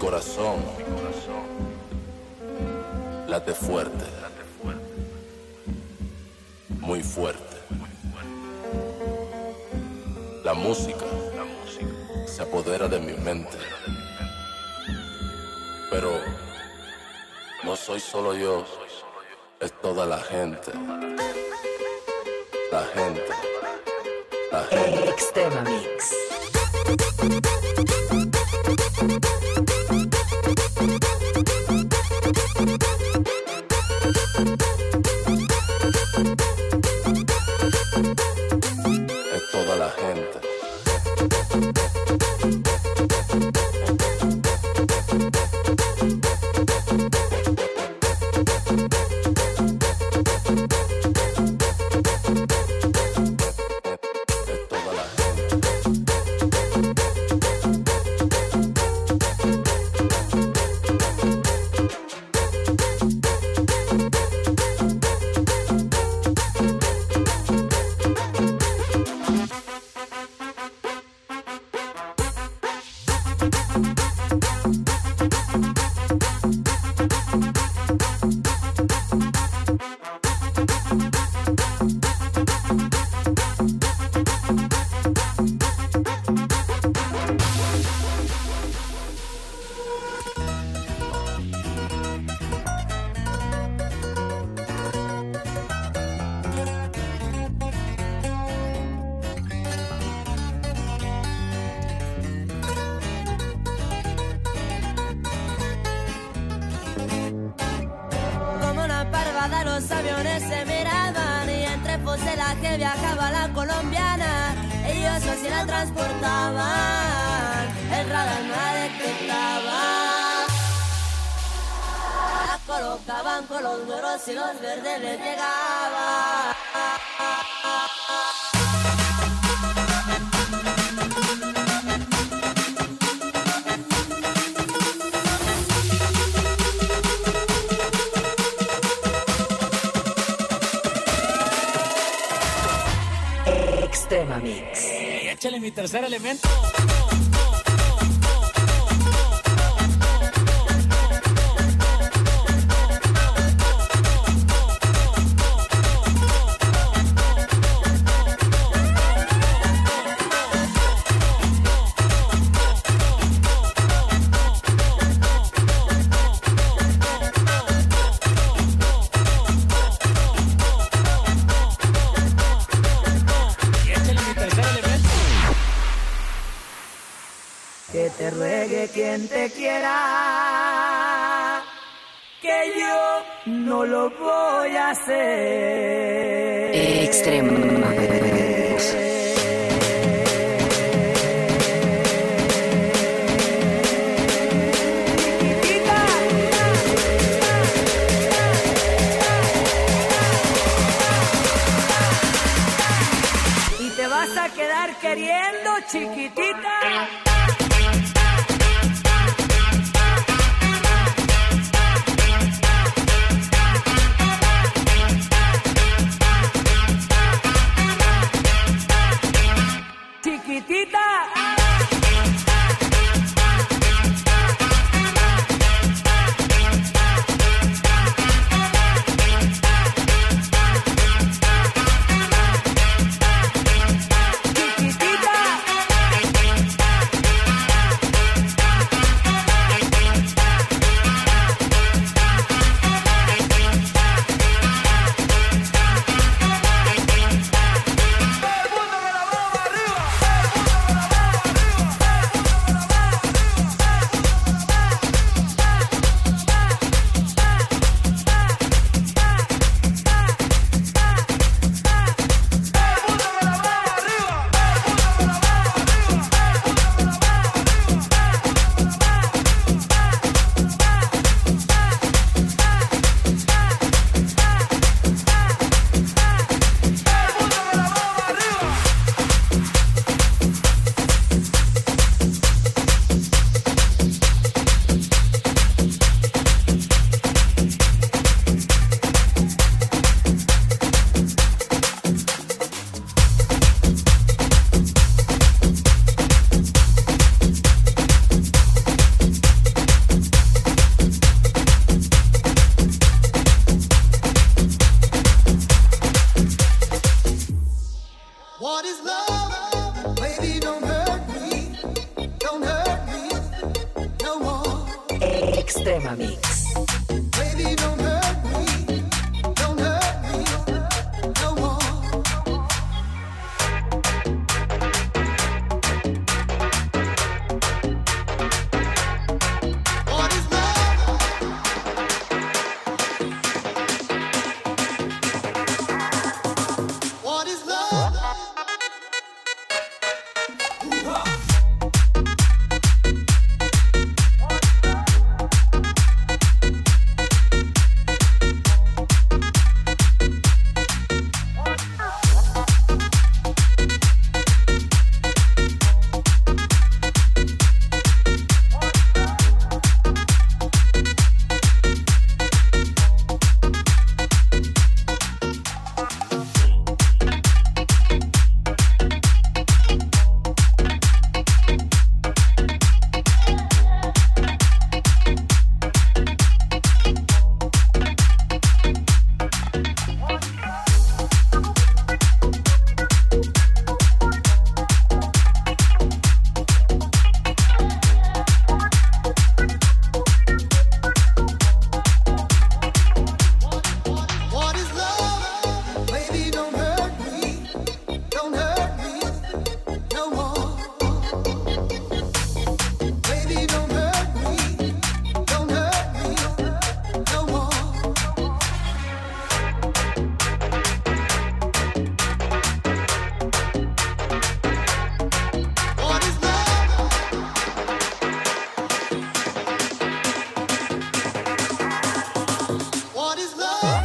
corazón late fuerte, muy fuerte. La música se apodera de mi mente, pero no soy solo yo, es toda la gente. La gente, la gente. Extrema Mix. Es toda la gente. Los aviones se miraban y entre fuselaje viajaba la colombiana. Ellos así la transportaban, el radar no la detectaba. La colocaban con los duros y los verdes les llegaban. Extrema Mix. Échale mi tercer elemento. Que te ruegue quien te quiera, que yo no lo voy a hacer. Extrema Mix. Y te vas a quedar queriendo, chiquitita. Extrema Mix. Baby, don't hurt me. Don't hurt me no more. What is love? What is love? What is love? Baby, don't hurt me. Don't hurt me no more. Baby, don't hurt me. Don't hurt me no more. What is love? What is love?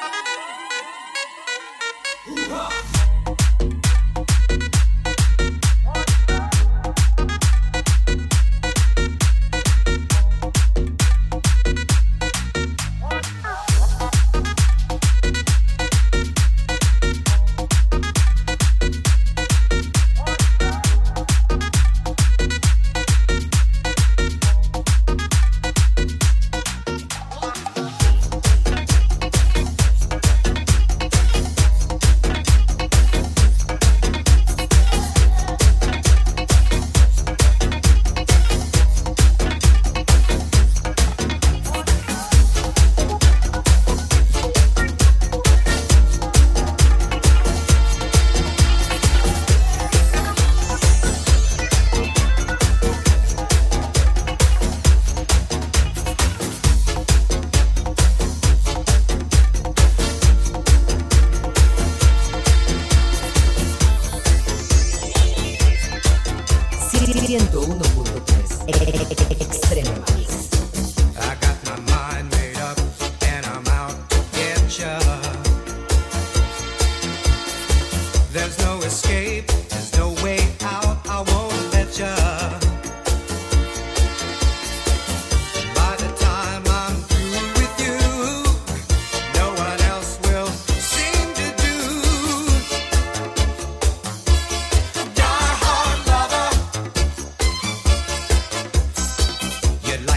Extrema Mix. I got my mind made up and I'm out to get ya. There's no escape, there's no way out, I won't let ya. By the time I'm through with you, no one else will seem to do. Die hard lover, you'd like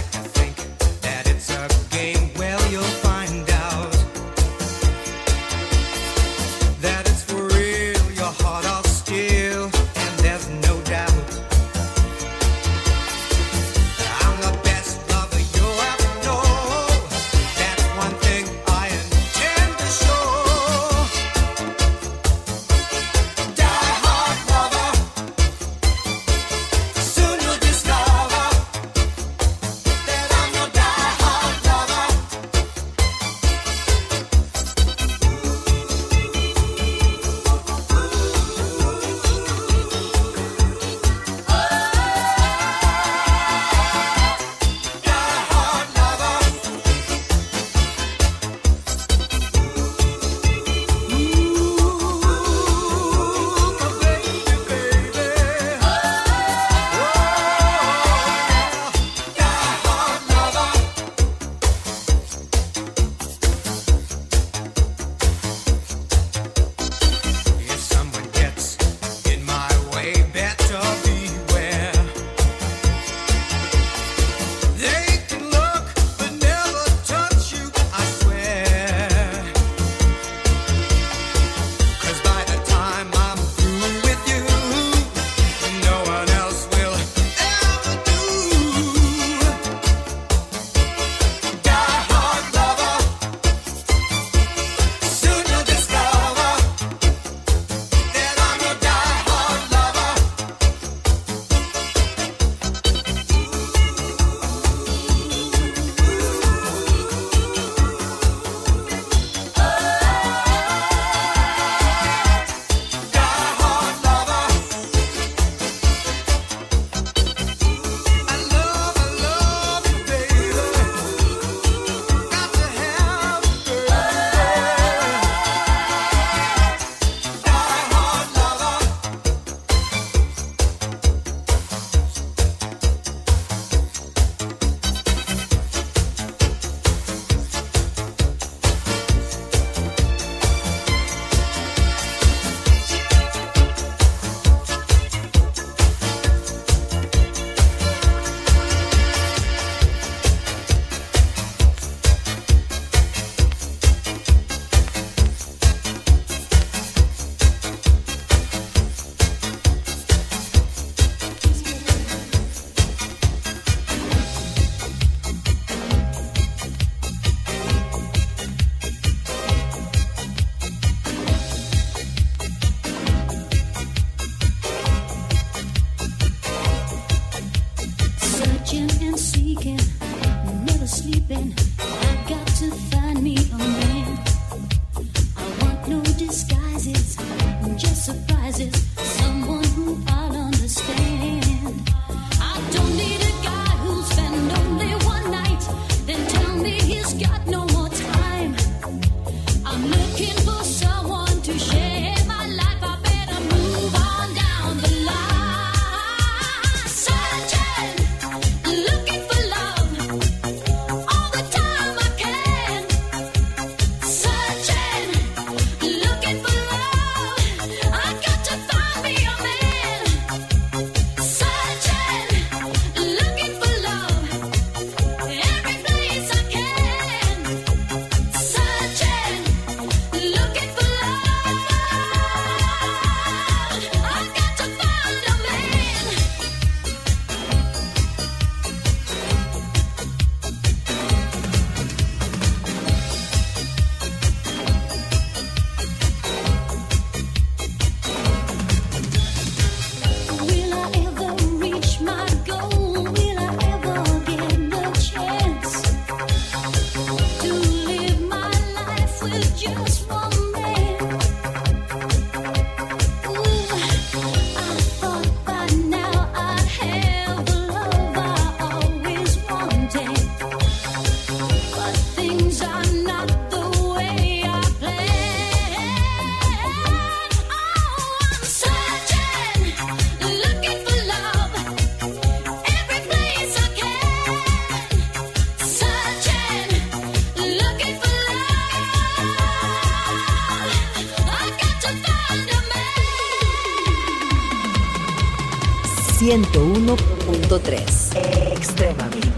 101.3 Extrema Mix.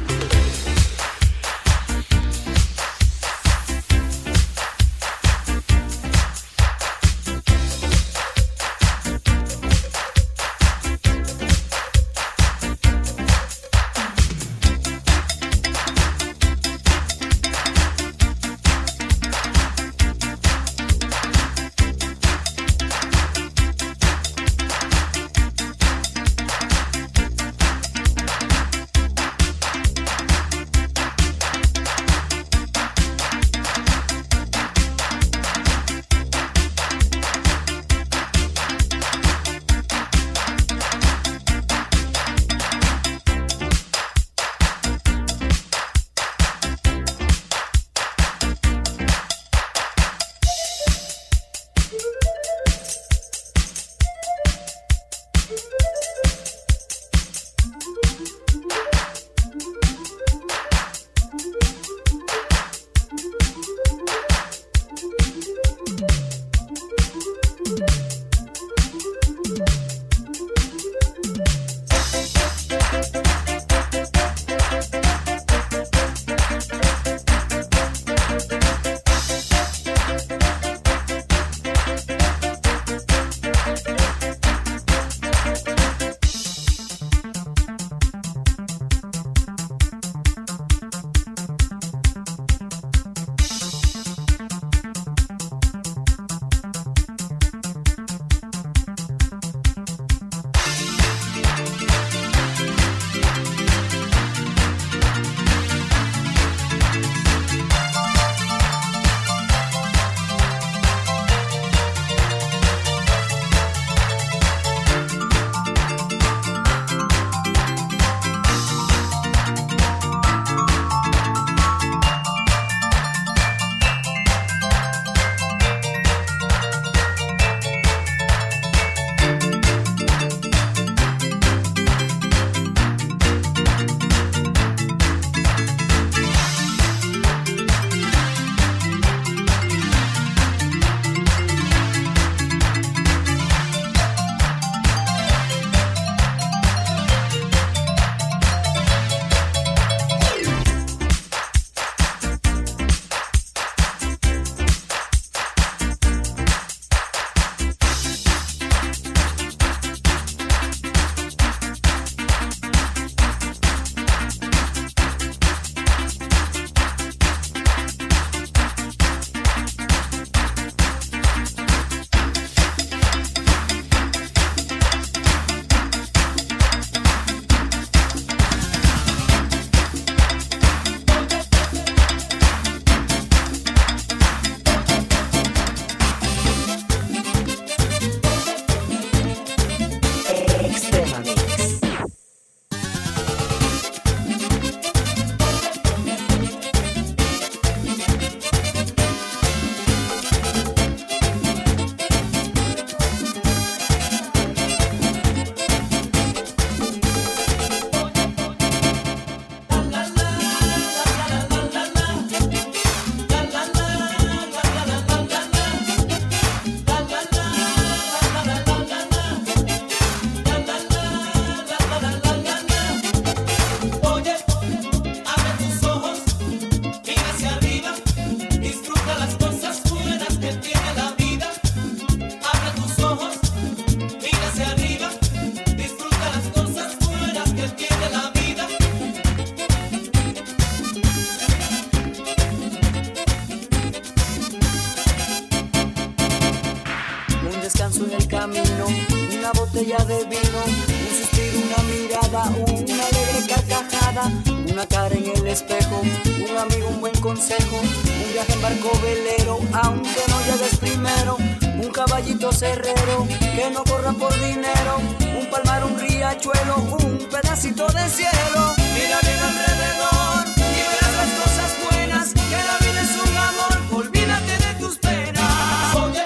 botella de vino, un suspiro, una mirada, una alegre carcajada, una cara en el espejo, un amigo, un buen consejo, un viaje en barco velero, aunque no llegues primero, un caballito cerrero, que no corra por dinero, un palmar, un riachuelo, un pedacito de cielo. Mira bien alrededor y verás las cosas buenas, que la vida es un amor, olvídate de tus penas. Oye,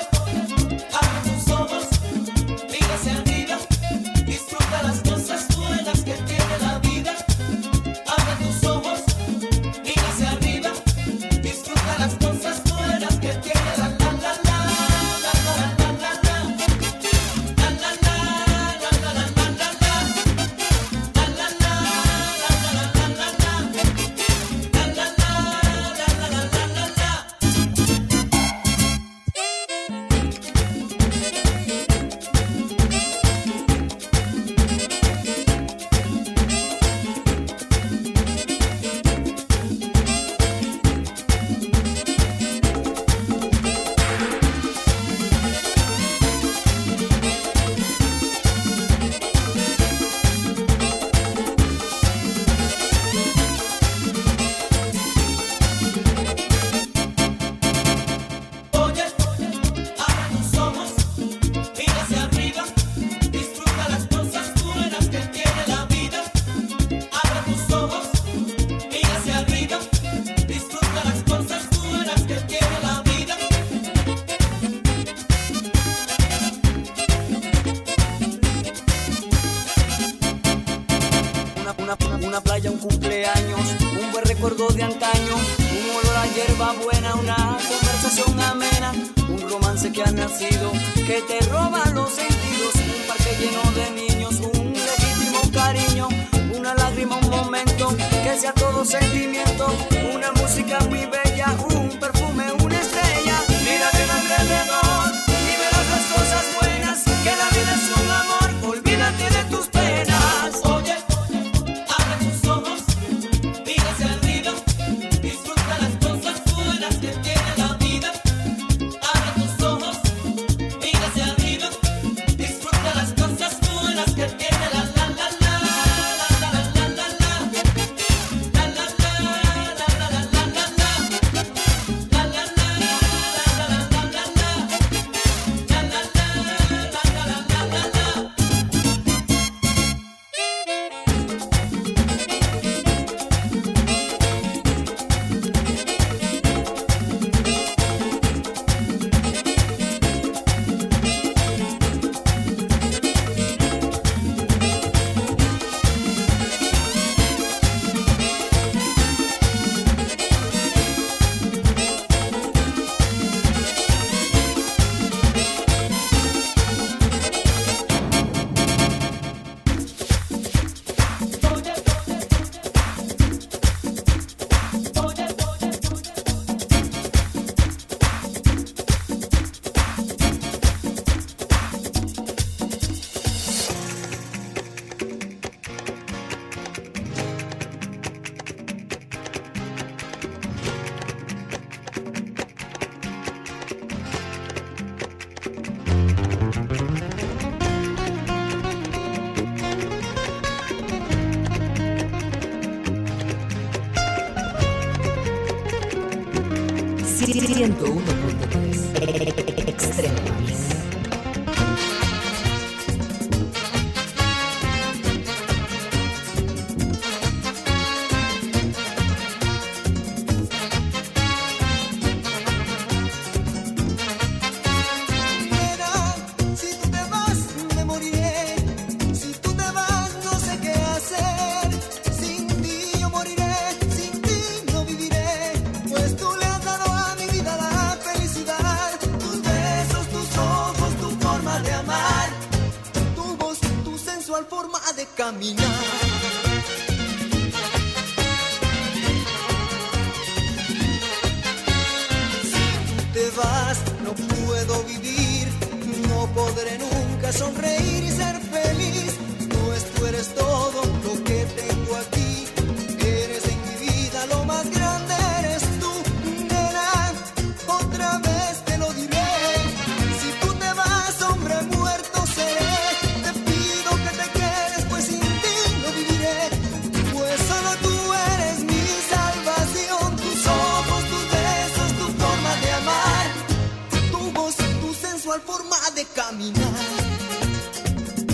abre tus ojos, mira hacia arriba, disfruta las cosas buenas que tiene la vida. Abre tus ojos, mira hacia arriba, disfruta las cosas buenas que tiene la la la la la la la la la la la la la la la la la. años, un buen recuerdo de antaño, un olor a hierba buena, una conversación amena, un romance que ha nacido, que te roba los sentidos, un parque lleno de niños, un legítimo cariño, una lágrima, un momento, que sea todo sentimiento, una música muy bella, un perfume, una estrella. Mírate alrededor y verás las cosas buenas, que la vida es un amor, olvídate de tus penas. Oye, abre tus ojos, mira hacia arriba, disfruta las cosas buenas que tiene la vida. Abre tus ojos, mira hacia arriba, disfruta las cosas buenas que tiene la la la la la la la la la la la la la la la la. Extrema Mix. Si tú te vas, me moriré. Si tú te vas, no sé qué hacer. Sin ti yo moriré, sin ti no viviré. Pues tú le has dado a mi vida la felicidad. Tus besos, tus ojos, tu forma de amar. Tu voz, tu sensual forma de caminar. Te vas, no puedo vivir, no podré nunca sonreír y ser feliz, pues tú eres todo lo que tengo aquí, eres en mi vida lo más grande, eres tú, nena, otra vez te lo diré, si tú te vas, hombre muerto seré, te pido que te quedes, pues sin ti no viviré, pues solo tú eres mi salvación, tus ojos, tus besos, tu forma de amar, tu voz, tu sensual forma de caminar.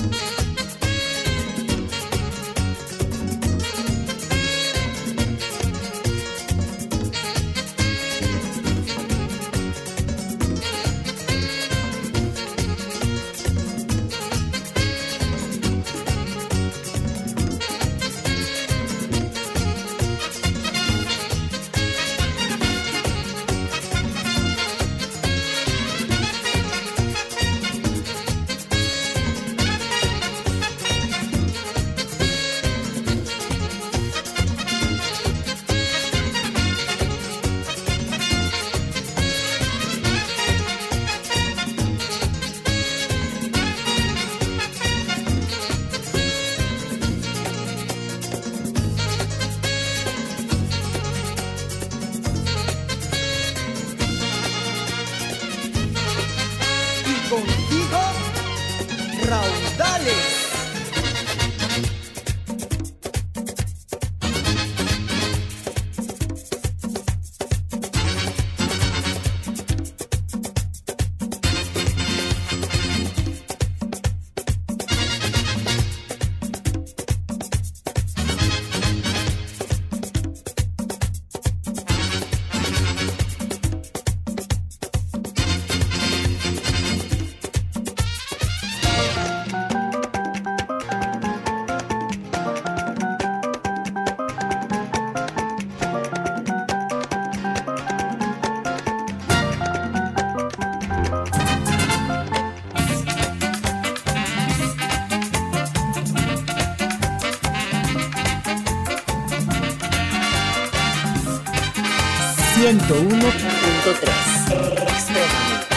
101.3. Extremo Mix.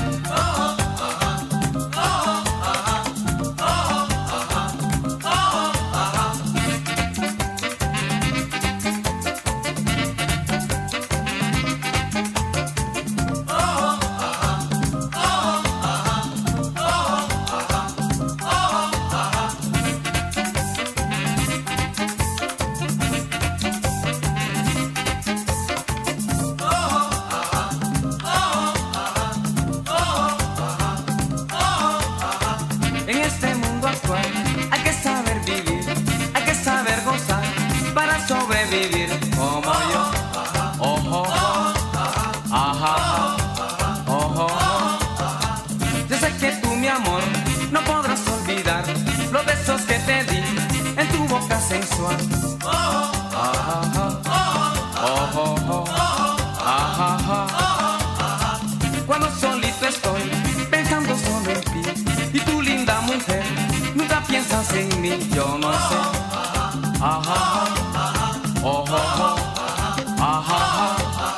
En este mundo actual hay que saber vivir, hay que saber gozar para sobrevivir como yo. Ojo, ajá, ojo. Yo sé que tú, mi amor, no podrás olvidar los besos que te di en tu boca sensual. Ajá, ojo, ajá. Cuando solito estoy pensando solo en ti y tu linda mujer nunca piensas en mí, yo no sé. Ajá, ojo, ajá.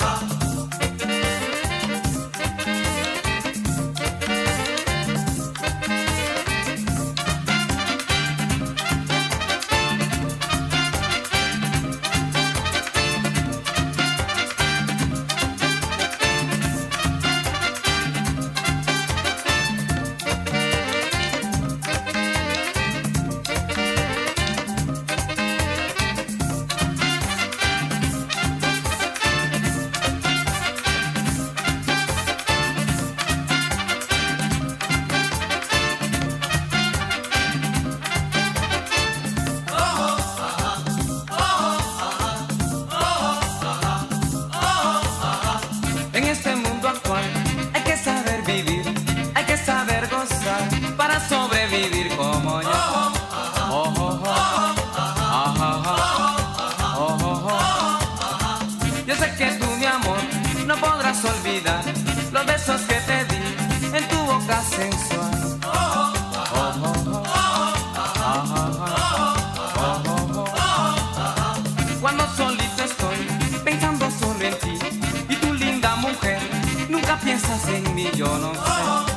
En este mundo actual hay que saber vivir, hay que saber gozar para sobrevivir como yo. Ojo, ajá, ojo. Yo sé que tú, mi amor, no podrás olvidar los besos que te di en tu boca sensual. Ojo, ajá, ojo. Cuando solito estoy pensando solo en ti y tu linda mujer nunca piensas en mí, yo no sé.